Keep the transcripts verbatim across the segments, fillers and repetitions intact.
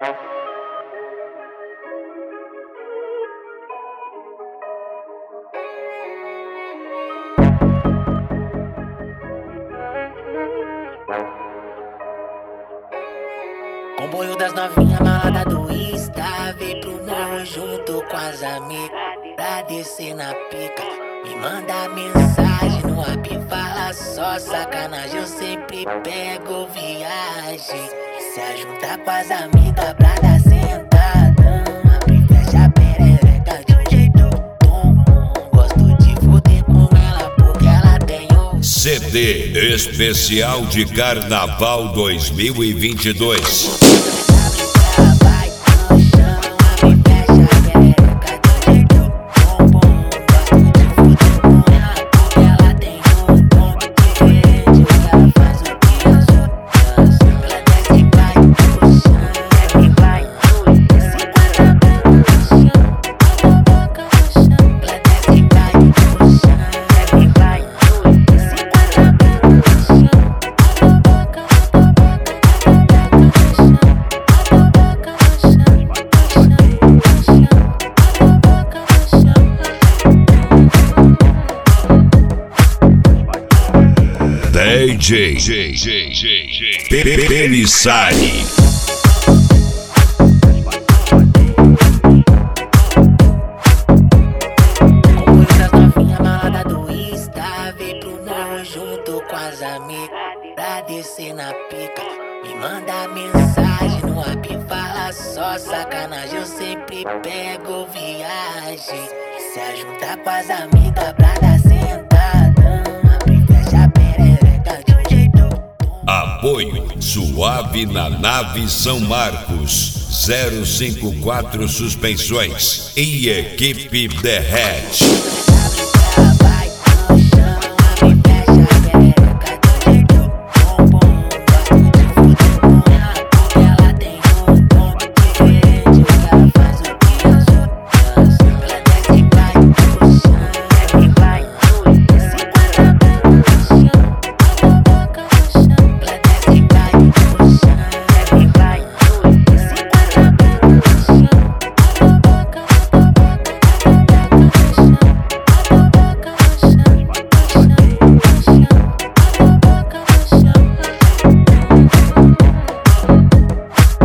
Comboio das novinhas, malada do Insta. Vem pro morro junto com as amigas pra descer na pica. Me manda mensagem no app, fala só sacanagem. Eu sempre pego viagem. Se ajunta com as amigas pra dar sentadão. Abre e fecha a perereca de um jeito bom. Gosto de fuder com ela porque ela tem um C D Especial de Carnaval dois mil e vinte e dois. D J Pelissari. Comboio das novinhas, malada do Insta. Vem pro morro junto com as amigas pra descer na pica. Me manda mensagem no app, fala só sacanagem. Eu sempre pego viagem. Se ajunta com as amigas pra dar sentadão. Abre e fecha a perereca de um jeito bom. Apoio Suave na Nave São Marcos. zero cinco quatro Suspensões e Equipe Derrete.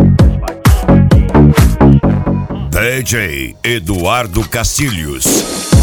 D J Eduardo Castilhos.